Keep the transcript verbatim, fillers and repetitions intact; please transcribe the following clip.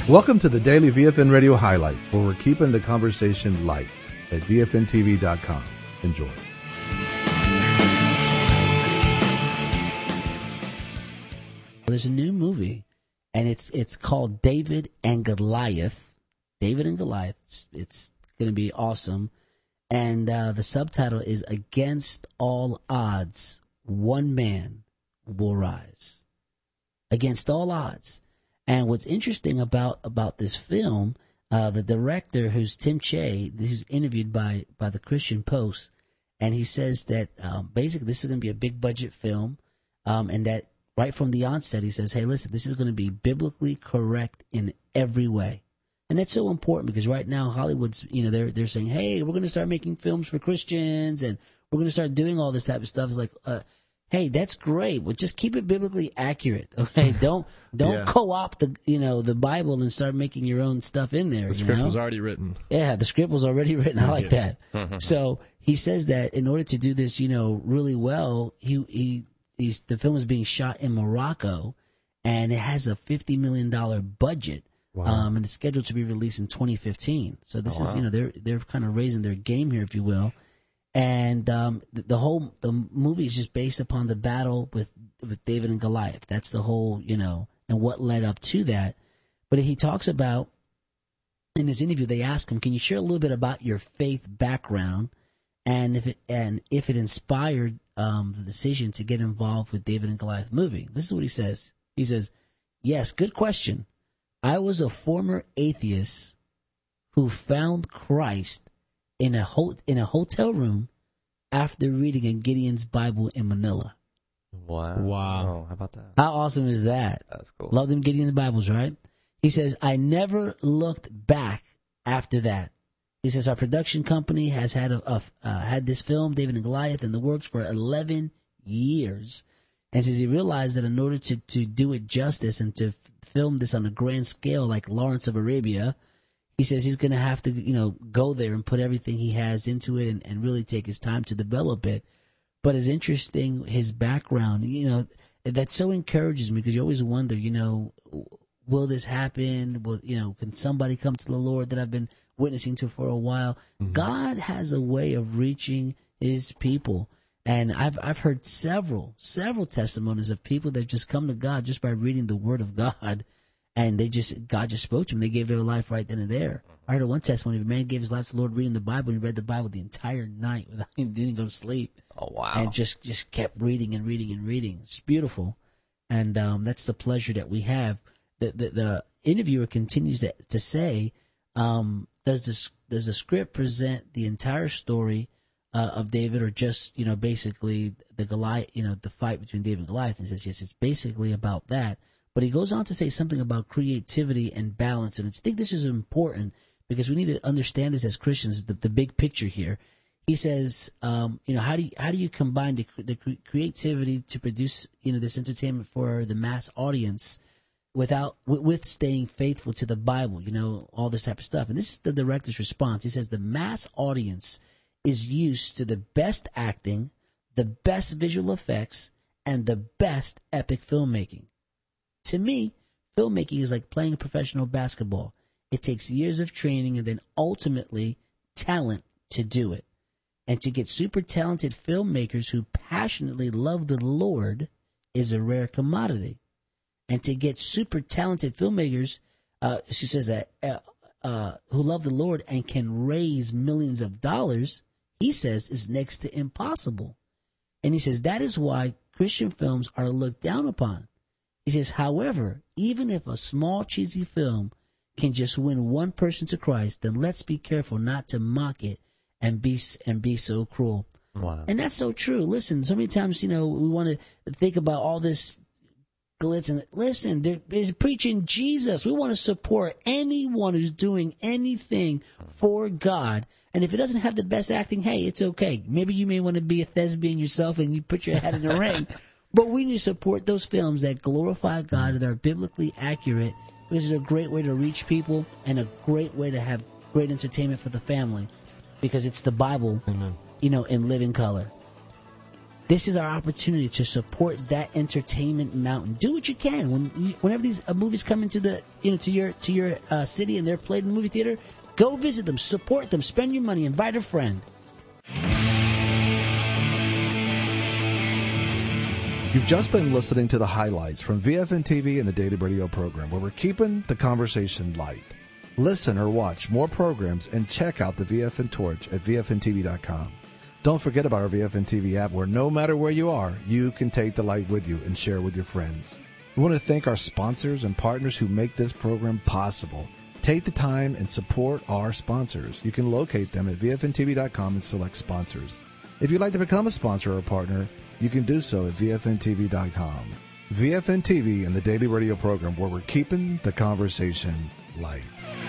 Welcome to the Daily V F N Radio Highlights, where we're keeping the conversation light at V F N T V dot com. Enjoy. There's a new movie, and it's it's called David and Goliath. David and Goliath. It's, it's going to be awesome. And uh, the subtitle is Against All Odds, One Man Will Rise. Against all odds. And what's interesting about, about this film, uh, the director, who's Tim Che, who's interviewed by, by the Christian Post, and he says that um, basically this is going to be a big budget film, um, and that right from the onset he says, hey, listen, this is going to be biblically correct in every way. And that's so important because right now Hollywood's, you know, they're they're saying, hey, we're going to start making films for Christians and we're going to start doing all this type of stuff. It's like, uh, hey, that's great, but just keep it biblically accurate, okay? Don't don't Yeah. co-opt the you know the Bible and start making your own stuff in there. The you script know? was already written. Yeah, the script was already written. I like that. So he says that in order to do this, you know, really well, he he he's the film is being shot in Morocco, and it has a fifty million dollar budget. Wow. Um, and it's scheduled to be released in twenty fifteen. So this Oh, is, wow. you know, they're they're kind of raising their game here, if you will. And um, the, the whole the movie is just based upon the battle with with David and Goliath. That's the whole, you know, and what led up to that. But he talks about in this interview. They ask him, "Can you share a little bit about your faith background, and if it and if it inspired um, the decision to get involved with David and Goliath movie?" This is what he says. He says, "Yes, good question. I was a former atheist who found Christ in a ho- in a hotel room after reading a Gideon's Bible in Manila." Wow. Wow. Oh, how about that? How awesome is that? That's cool. Love them Gideon's Bibles, right? He says, I never looked back after that. He says, our production company has had a, a uh, had this film, David and Goliath, in the works for eleven years. And says he realized that in order to, to do it justice and to f- film this on a grand scale like Lawrence of Arabia, he says he's going to have to, you know, go there and put everything he has into it and, and really take his time to develop it. But it's interesting, his background, you know, that so encourages me because you always wonder, you know, will this happen? Will, you know, can somebody come to the Lord that I've been witnessing to for a while? Mm-hmm. God has a way of reaching his people. And I've I've heard several, several testimonies of people that just come to God just by reading the Word of God, and they just God just spoke to them. They gave their life right then and there. I heard of one testimony of a man gave his life to the Lord reading the Bible, and he read the Bible the entire night without he didn't go to sleep. Oh, wow. And just, just kept reading and reading and reading. It's beautiful. And um, that's the pleasure that we have. The the, the interviewer continues to, to say, um, does this does the script present the entire story Uh, of David, or just, you know, basically the Goliath, you know, the fight between David and Goliath? And he says, yes, it's basically about that. But he goes on to say something about creativity and balance. And I think this is important because we need to understand this as Christians, the, the big picture here. He says, um, you know, how do you, how do you combine the, the creativity to produce, you know, this entertainment for the mass audience without, with, with staying faithful to the Bible, you know, all this type of stuff. And this is the director's response. He says the mass audience is used to the best acting, the best visual effects, and the best epic filmmaking. To me, filmmaking is like playing professional basketball. It takes years of training and then ultimately talent to do it. And to get super talented filmmakers who passionately love the Lord is a rare commodity. And to get super talented filmmakers, uh, she says that, uh, uh, who love the Lord and can raise millions of dollars, he says, is next to impossible. And he says that is why Christian films are looked down upon. He says, however, even if a small cheesy film can just win one person to Christ, then let's be careful not to mock it and be and be so cruel. Wow. And that's so true. Listen, so many times, you know, we want to think about all this glitz and listen, they're, they're preaching Jesus. We want to support anyone who's doing anything for God. And if it doesn't have the best acting, hey, it's okay. Maybe you may want to be a thespian yourself and you put your head in the ring. But we need to support those films that glorify God and are biblically accurate. This is a great way to reach people and a great way to have great entertainment for the family because it's the Bible, Amen. you know, in living color. This is our opportunity to support that entertainment mountain. Do what you can. When you, whenever these uh, movies come into the you know to your to your uh, city and they're played in the movie theater, go visit them, support them, spend your money, invite a friend. You've just been listening to the highlights from V F N T V and the Daily Radio program, where we're keeping the conversation light. Listen or watch more programs and check out the V F N Torch at V F N T V dot com. Don't forget about our V F N T V app, where no matter where you are, you can take the light with you and share with your friends. We want to thank our sponsors and partners who make this program possible. Take the time and support our sponsors. You can locate them at V F N T V dot com and select sponsors. If you'd like to become a sponsor or a partner, you can do so at V F N T V dot com. V F N T V and the Daily Radio program, where we're keeping the conversation light.